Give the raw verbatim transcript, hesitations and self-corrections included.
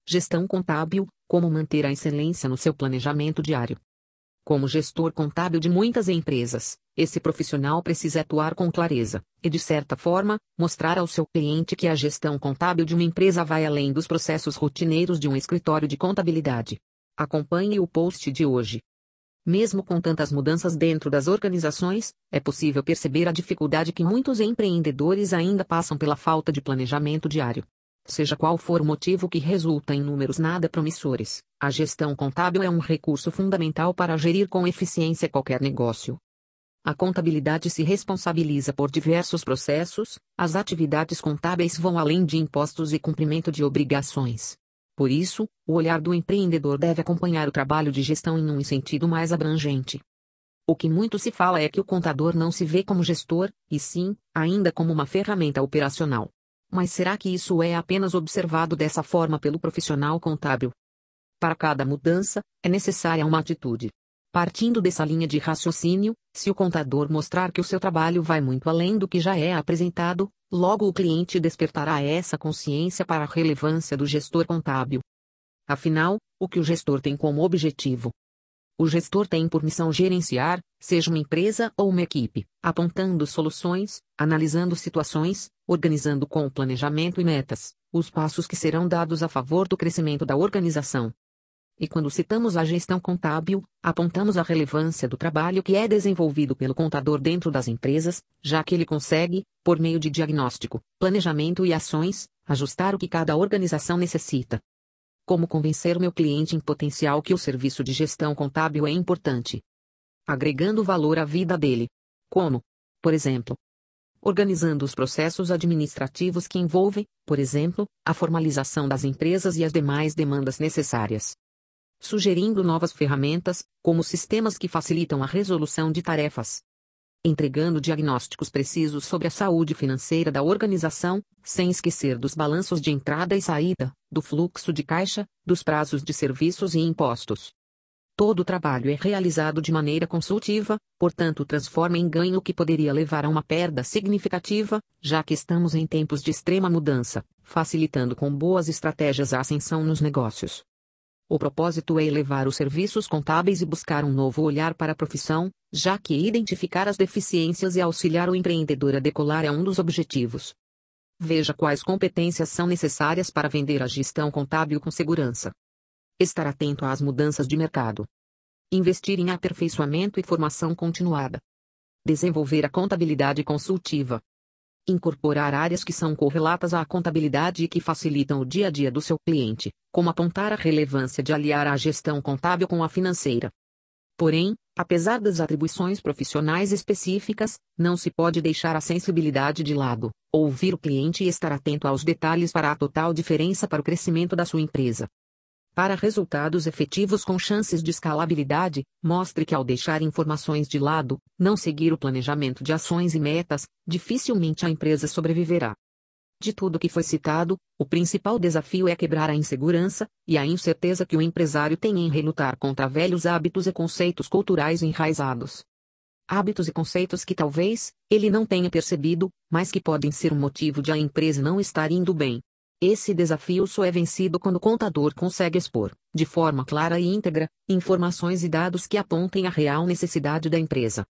Gestão contábil: como manter a excelência no seu planejamento diário. Como gestor contábil de muitas empresas, esse profissional precisa atuar com clareza e, de certa forma, mostrar ao seu cliente que a gestão contábil de uma empresa vai além dos processos rotineiros de um escritório de contabilidade. Acompanhe o post de hoje. Mesmo com tantas mudanças dentro das organizações, é possível perceber a dificuldade que muitos empreendedores ainda passam pela falta de planejamento diário. Seja qual for o motivo que resulta em números nada promissores, a gestão contábil é um recurso fundamental para gerir com eficiência qualquer negócio. A contabilidade se responsabiliza por diversos processos, as atividades contábeis vão além de impostos e cumprimento de obrigações. Por isso, o olhar do empreendedor deve acompanhar o trabalho de gestão em um sentido mais abrangente. O que muito se fala é que o contador não se vê como gestor, e sim, ainda como uma ferramenta operacional. Mas será que isso é apenas observado dessa forma pelo profissional contábil? Para cada mudança, é necessária uma atitude. Partindo dessa linha de raciocínio, se o contador mostrar que o seu trabalho vai muito além do que já é apresentado, logo o cliente despertará essa consciência para a relevância do gestor contábil. Afinal, o que o gestor tem como objetivo? O gestor tem por missão gerenciar, seja uma empresa ou uma equipe, apontando soluções, analisando situações, organizando com planejamento e metas, os passos que serão dados a favor do crescimento da organização. E quando citamos a gestão contábil, apontamos a relevância do trabalho que é desenvolvido pelo contador dentro das empresas, já que ele consegue, por meio de diagnóstico, planejamento e ações, ajustar o que cada organização necessita. Como convencer o meu cliente em potencial que o serviço de gestão contábil é importante? Agregando valor à vida dele. Como? Por exemplo, organizando os processos administrativos que envolvem, por exemplo, a formalização das empresas e as demais demandas necessárias. Sugerindo novas ferramentas, como sistemas que facilitam a resolução de tarefas. Entregando diagnósticos precisos sobre a saúde financeira da organização, sem esquecer dos balanços de entrada e saída, do fluxo de caixa, dos prazos de serviços e impostos. Todo o trabalho é realizado de maneira consultiva, portanto transforma em ganho o que poderia levar a uma perda significativa, já que estamos em tempos de extrema mudança, facilitando com boas estratégias a ascensão nos negócios. O propósito é elevar os serviços contábeis e buscar um novo olhar para a profissão, já que identificar as deficiências e auxiliar o empreendedor a decolar é um dos objetivos. Veja quais competências são necessárias para vender a gestão contábil com segurança. Estar atento às mudanças de mercado. Investir em aperfeiçoamento e formação continuada. Desenvolver a contabilidade consultiva. Incorporar áreas que são correlatas à contabilidade e que facilitam o dia a dia do seu cliente, como apontar a relevância de aliar a gestão contábil com a financeira. Porém, apesar das atribuições profissionais específicas, não se pode deixar a sensibilidade de lado, ouvir o cliente e estar atento aos detalhes fará a total diferença para o crescimento da sua empresa. Para resultados efetivos com chances de escalabilidade, mostre que ao deixar informações de lado, não seguir o planejamento de ações e metas, dificilmente a empresa sobreviverá. De tudo que foi citado, o principal desafio é quebrar a insegurança e a incerteza que o empresário tem em relutar contra velhos hábitos e conceitos culturais enraizados. Hábitos e conceitos que talvez ele não tenha percebido, mas que podem ser um motivo de a empresa não estar indo bem. Esse desafio só é vencido quando o contador consegue expor, de forma clara e íntegra, informações e dados que apontem a real necessidade da empresa.